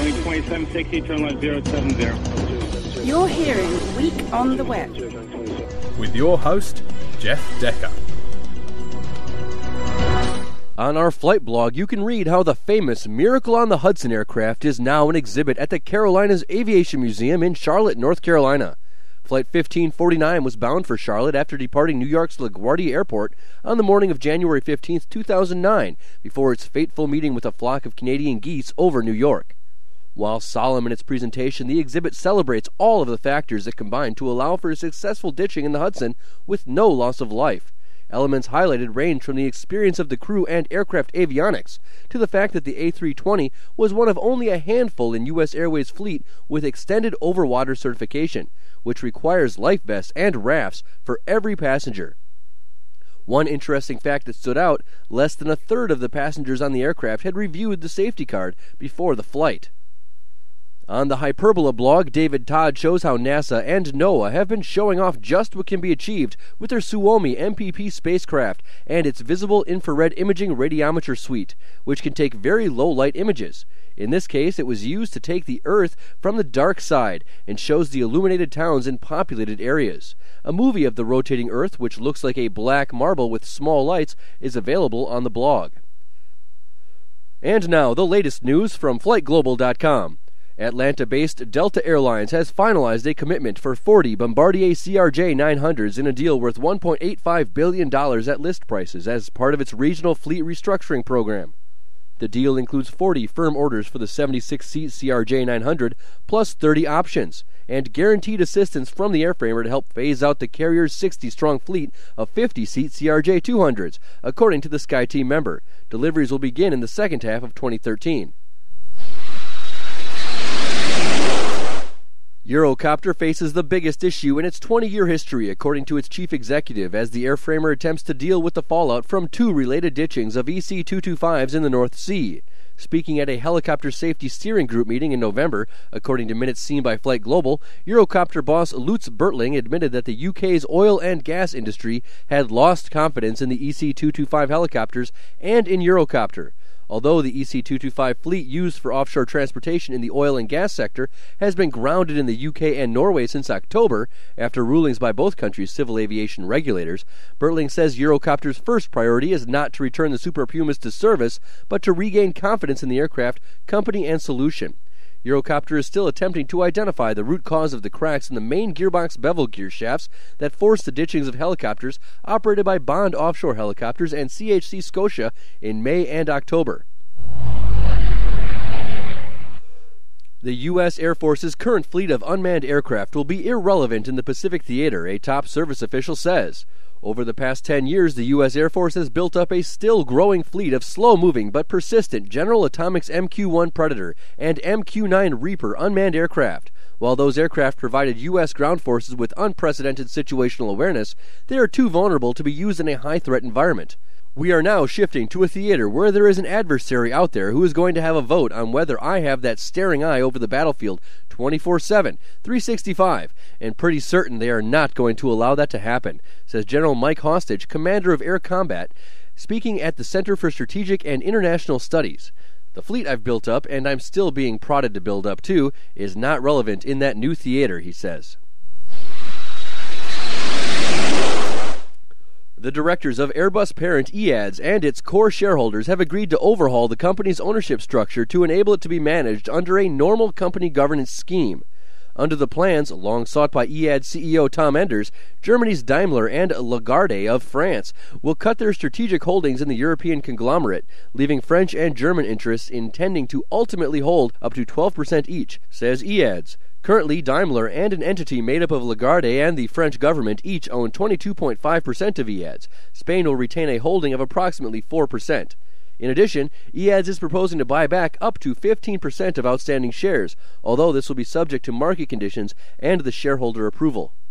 running 2760, turn left 070. You're hearing Week on the Web with your host, Jeff Decker. On our flight blog, you can read how the famous Miracle on the Hudson aircraft is now an exhibit at the Carolinas Aviation Museum in Charlotte, North Carolina. Flight 1549 was bound for Charlotte after departing New York's LaGuardia Airport on the morning of January 15, 2009, before its fateful meeting with a flock of Canadian geese over New York. While solemn in its presentation, the exhibit celebrates all of the factors that combine to allow for successful ditching in the Hudson with no loss of life. Elements highlighted range from the experience of the crew and aircraft avionics to the fact that the A320 was one of only a handful in U.S. Airways' fleet with extended overwater certification, which requires life vests and rafts for every passenger. One interesting fact that stood out, less than a third of the passengers on the aircraft had reviewed the safety card before the flight. On the Hyperbola blog, David Todd shows how NASA and NOAA have been showing off just what can be achieved with their Suomi MPP spacecraft and its visible infrared imaging radiometer suite, which can take very low-light images. In this case, it was used to take the Earth from the dark side and shows the illuminated towns in populated areas. A movie of the rotating Earth, which looks like a black marble with small lights, is available on the blog. And now, the latest news from FlightGlobal.com. Atlanta-based Delta Airlines has finalized a commitment for 40 Bombardier CRJ-900s in a deal worth $1.85 billion at list prices as part of its regional fleet restructuring program. The deal includes 40 firm orders for the 76-seat CRJ-900 plus 30 options, and guaranteed assistance from the airframer to help phase out the carrier's 60-strong fleet of 50-seat CRJ-200s, according to the SkyTeam member. Deliveries will begin in the second half of 2013. Eurocopter faces the biggest issue in its 20-year history, according to its chief executive, as the airframer attempts to deal with the fallout from two related ditchings of EC-225s in the North Sea. Speaking at a helicopter safety steering group meeting in November, according to minutes seen by Flight Global, Eurocopter boss Lutz Bertling admitted that the UK's oil and gas industry had lost confidence in the EC-225 helicopters and in Eurocopter. Although the EC-225 fleet used for offshore transportation in the oil and gas sector has been grounded in the UK and Norway since October, after rulings by both countries' civil aviation regulators, Bertling says Eurocopter's first priority is not to return the Super Pumas to service, but to regain confidence in the aircraft, company, and solution. Eurocopter is still attempting to identify the root cause of the cracks in the main gearbox bevel gear shafts that forced the ditchings of helicopters operated by Bond Offshore Helicopters and CHC Scotia in May and October. The U.S. Air Force's current fleet of unmanned aircraft will be irrelevant in the Pacific Theater, a top service official says. Over the past 10 years, the U.S. Air Force has built up a still-growing fleet of slow-moving but persistent General Atomics MQ-1 Predator and MQ-9 Reaper unmanned aircraft. While those aircraft provided U.S. ground forces with unprecedented situational awareness, they are too vulnerable to be used in a high-threat environment. We are now shifting to a theater where there is an adversary out there who is going to have a vote on whether I have that staring eye over the battlefield 24/7, 365, and pretty certain they are not going to allow that to happen, says General Mike Hostage, commander of Air Combat, speaking at the Center for Strategic and International Studies. The fleet I've built up, and I'm still being prodded to build up too, is not relevant in that new theater, he says. The directors of Airbus parent EADS and its core shareholders have agreed to overhaul the company's ownership structure to enable it to be managed under a normal company governance scheme. Under the plans, long sought by EADS CEO Tom Enders, Germany's Daimler and Lagarde of France will cut their strategic holdings in the European conglomerate, leaving French and German interests intending to ultimately hold up to 12% each, says EADS. Currently, Daimler and an entity made up of Lagarde and the French government each own 22.5% of EADS. Spain will retain a holding of approximately 4%. In addition, EADS is proposing to buy back up to 15% of outstanding shares, although this will be subject to market conditions and the shareholder approval.